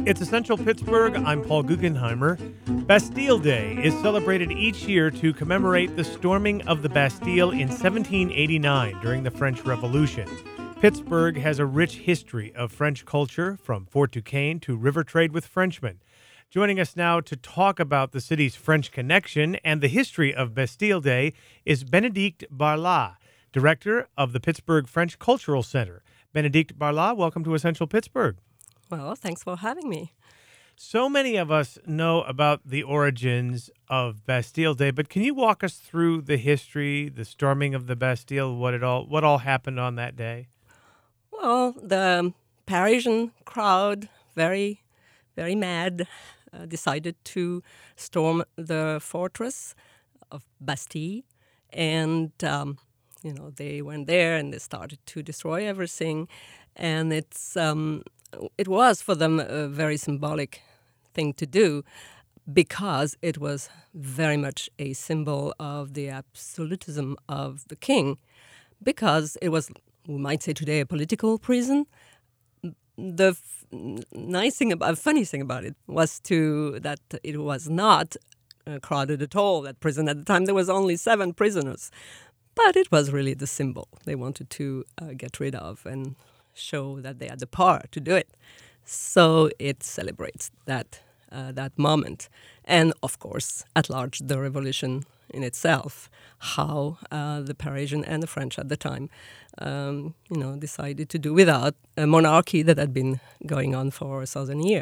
It's Essential Pittsburgh. I'm Paul Guggenheimer. Bastille Day is celebrated each year to commemorate the storming of the Bastille in 1789 during the French Revolution. Pittsburgh has a rich history of French culture, from Fort Duquesne to river trade with Frenchmen. Joining us now to talk about the city's French connection and the history of Bastille Day is Bénédicte Barlas, director of the Pittsburgh French Cultural Center. Bénédicte Barlas, welcome to Essential Pittsburgh. Well, thanks for having me. So many of us know about the origins of Bastille Day, but can you walk us through the history, the storming of the Bastille, what all happened on that day? Well, the Parisian crowd, very, very mad, decided to storm the fortress of Bastille, and they went there and they started to destroy everything, and it was for them a very symbolic thing to do because it was very much a symbol of the absolutism of the king, because it was, we might say today, a political prison. The funny thing about it was that it was not crowded at all, that prison. At the time, there was only 7 prisoners. But it was really the symbol they wanted to get rid of and show that they had the power to do it. So it celebrates that moment. And, of course, at large, the revolution in itself, how the Parisian and the French at the time, decided to do without a monarchy that had been going on for 1,000 years.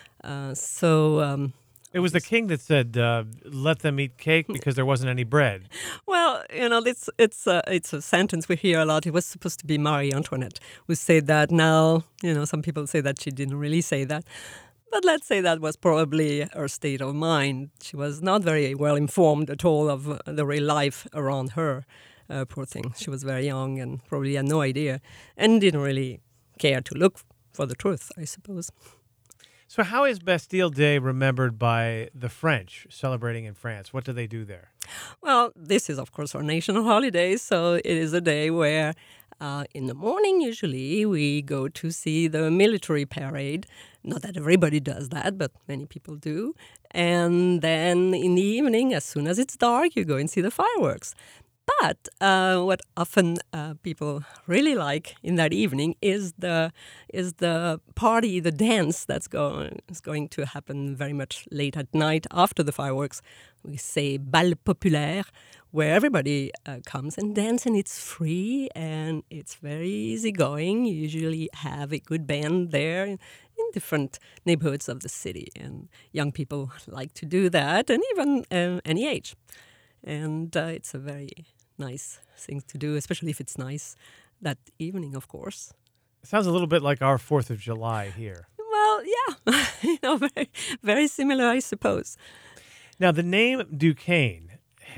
It was the king that said, let them eat cake because there wasn't any bread. Well, it's a sentence we hear a lot. It was supposed to be Marie Antoinette who said that. Now, some people say that she didn't really say that. But let's say that was probably her state of mind. She was not very well informed at all of the real life around her. Poor thing. She was very young and probably had no idea and didn't really care to look for the truth, I suppose. So how is Bastille Day remembered by the French celebrating in France? What do they do there? Well, this is, of course, our national holiday, so it is a day where in the morning, usually, we go to see the military parade. Not that everybody does that, but many people do. And then in the evening, as soon as it's dark, you go and see the fireworks. But what often people really like in that evening is the party, the dance is going to happen very much late at night after the fireworks. We say bal populaire, where everybody comes and dances, and it's free and it's very easygoing. You usually have a good band there in different neighborhoods of the city, and young people like to do that, and even any age. And it's a very nice thing to do, especially if it's nice that evening, of course. It sounds a little bit like our 4th of July here. Well, yeah, very, very similar, I suppose. Now, the name Duquesne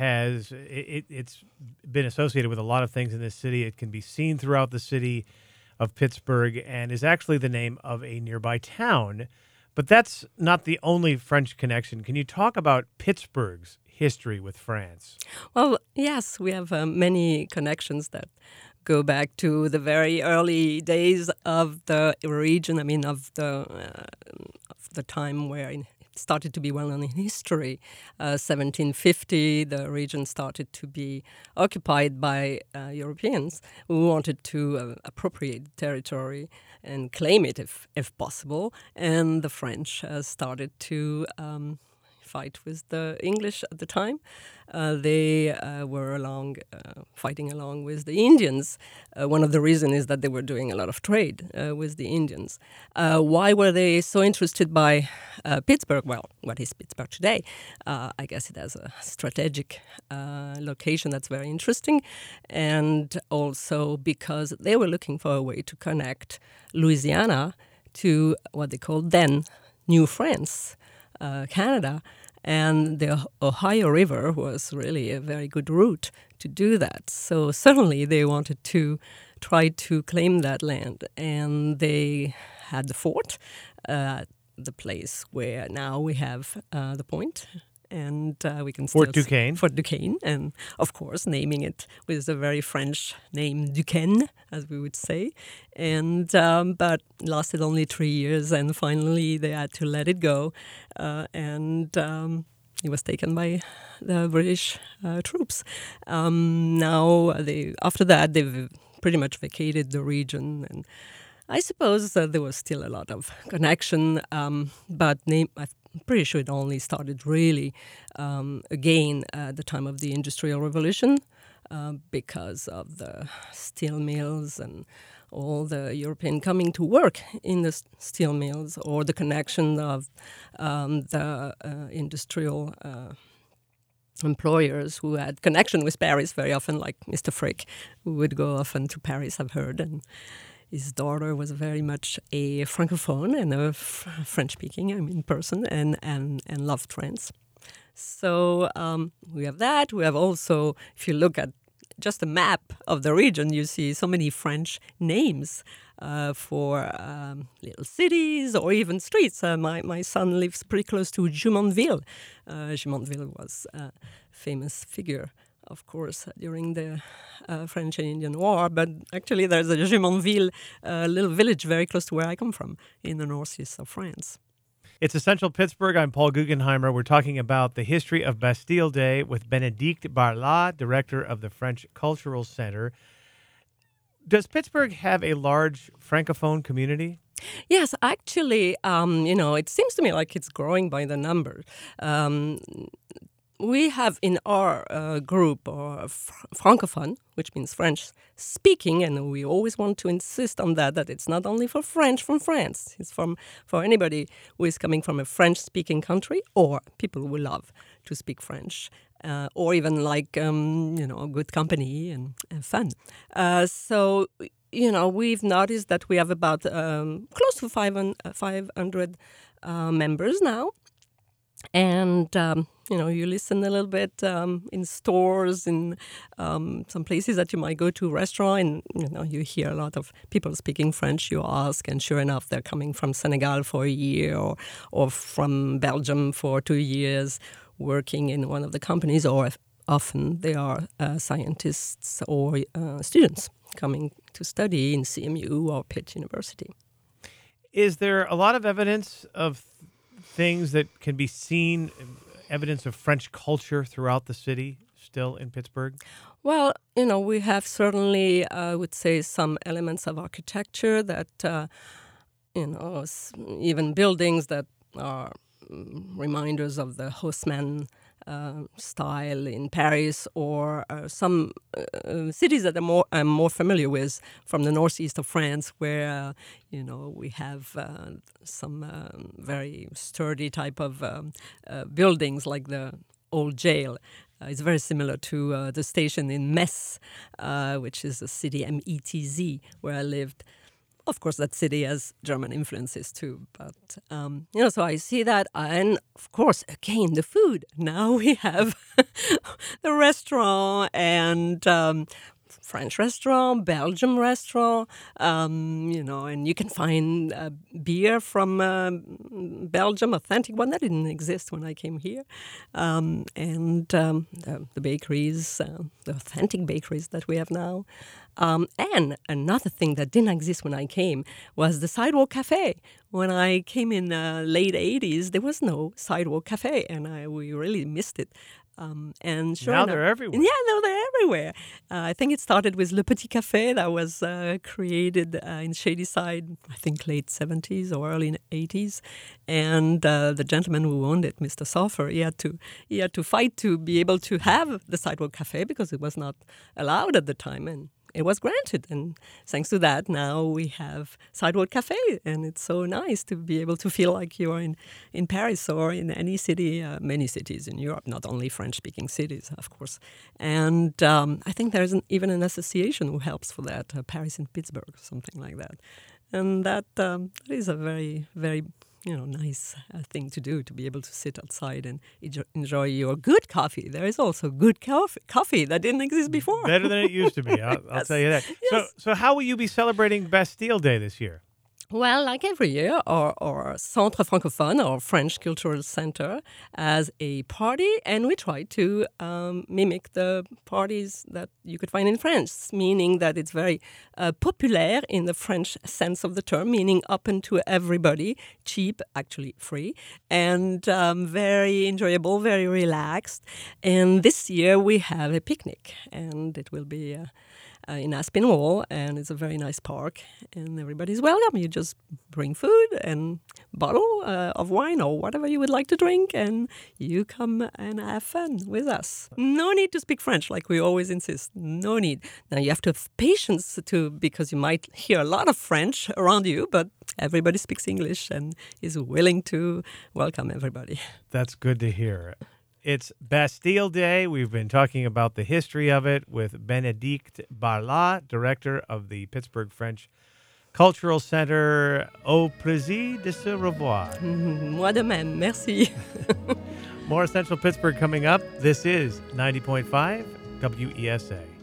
it's been associated with a lot of things in this city. It can be seen throughout the city of Pittsburgh and is actually the name of a nearby town. But that's not the only French connection. Can you talk about Pittsburgh's history with France? Well, yes, we have many connections that go back to the very early days of the region. I mean, of the time where it started to be well known in history. 1750, the region started to be occupied by Europeans who wanted to appropriate the territory and claim it if possible. And the French started to fight with the English at the time. They were fighting along with the Indians. One of the reasons is that they were doing a lot of trade with the Indians. Why were they so interested by Pittsburgh? Well, what is Pittsburgh today? I guess it has a strategic location that's very interesting, and also because they were looking for a way to connect Louisiana to what they called then New France, Canada, and the Ohio River was really a very good route to do that. So certainly they wanted to try to claim that land, and they had the fort, the place where now we have the point, and we can Fort Duquesne. Fort Duquesne, and of course naming it with a very French name, Duquesne, as we would say, and but lasted only 3 years, and finally they had to let it go, and it was taken by the British troops. Now after that they've pretty much vacated the region, and I suppose there was still a lot of connection, but I'm pretty sure it only started really again at the time of the Industrial Revolution because of the steel mills and all the European coming to work in the steel mills, or the connection of the industrial employers who had connection with Paris very often, like Mr. Frick, who would go often to Paris, I've heard, and his daughter was very much a francophone and a French-speaking, person, and loved France. So we have that. We have also, if you look at just a map of the region, you see so many French names for little cities or even streets. My son lives pretty close to Jumonville. Jumonville was a famous figure, of course, during the French and Indian War. But actually, there's a Jumonville, little village very close to where I come from, in the northeast of France. It's Essential Pittsburgh. I'm Paul Guggenheimer. We're talking about the history of Bastille Day with Bénédicte Barlas, director of the French Cultural Center. Does Pittsburgh have a large Francophone community? Yes, actually, it seems to me like it's growing by the number. We have in our group Francophone, which means French speaking, and we always want to insist on that it's not only for French from France. It's for anybody who is coming from a French-speaking country, or people who love to speak French, or even like, good company and fun. So, we've noticed that we have about close to 500 members now. And, you listen a little bit in stores, in some places that you might go to a restaurant, and, you hear a lot of people speaking French. You ask, and sure enough, they're coming from Senegal for a year or from Belgium for 2 years, working in one of the companies, or often they are scientists or students coming to study in CMU or Pitt University. Is there a lot of evidence of things that can be seen, evidence of French culture throughout the city still in Pittsburgh? Well, we have certainly, I would say, some elements of architecture that, even buildings that are reminders of the Haussmann style in Paris, or some cities that I'm more familiar with from the northeast of France, where we have some very sturdy type of buildings, like the old jail. It's very similar to the station in Metz, which is a city, METZ, where I lived. Of course, that city has German influences too, but, so I see that. And, of course, again, the food. Now we have the restaurant, and French restaurant, Belgian restaurant, and you can find beer from Belgium, authentic one. That didn't exist when I came here. And the bakeries, the authentic bakeries that we have now. And another thing that didn't exist when I came was the Sidewalk Cafe. When I came in late 80s, there was no Sidewalk Cafe, and we really missed it. And sure now enough, they're everywhere. Yeah, now they're everywhere. I think it started with Le Petit Café that was created in Shadyside, I think late 70s or early 80s. And the gentleman who owned it, Mr. Soffer, he had to fight to be able to have the Sidewalk Cafe because it was not allowed at the time. And it was granted, and thanks to that, now we have Sidewalk Cafe, and it's so nice to be able to feel like you are in Paris or in any city, many cities in Europe, not only French-speaking cities, of course. And I think there's even an association who helps for that, Paris and Pittsburgh, something like that. And that is a very, very nice thing to do, to be able to sit outside and enjoy your good coffee. There is also good coffee that didn't exist before. Better than it used to be, I'll tell you that. Yes. So how will you be celebrating Bastille Day this year? Well, like every year, our Centre Francophone, our French Cultural Center, has a party, and we try to mimic the parties that you could find in France, meaning that it's very populaire in the French sense of the term, meaning open to everybody, cheap, actually free, and very enjoyable, very relaxed. And this year we have a picnic, and it will be in Aspinwall, and it's a very nice park, and everybody's welcome. You just bring food and bottle of wine or whatever you would like to drink, and you come and have fun with us. No need to speak French, like we always insist. No need. Now you have to have patience because you might hear a lot of French around you, but everybody speaks English and is willing to welcome everybody. That's good to hear. It's Bastille Day. We've been talking about the history of it with Bénédicte Barlas, director of the Pittsburgh French Cultural Center. Au plaisir de se revoir. Moi de même. Merci. More Essential Pittsburgh coming up. This is 90.5 WESA.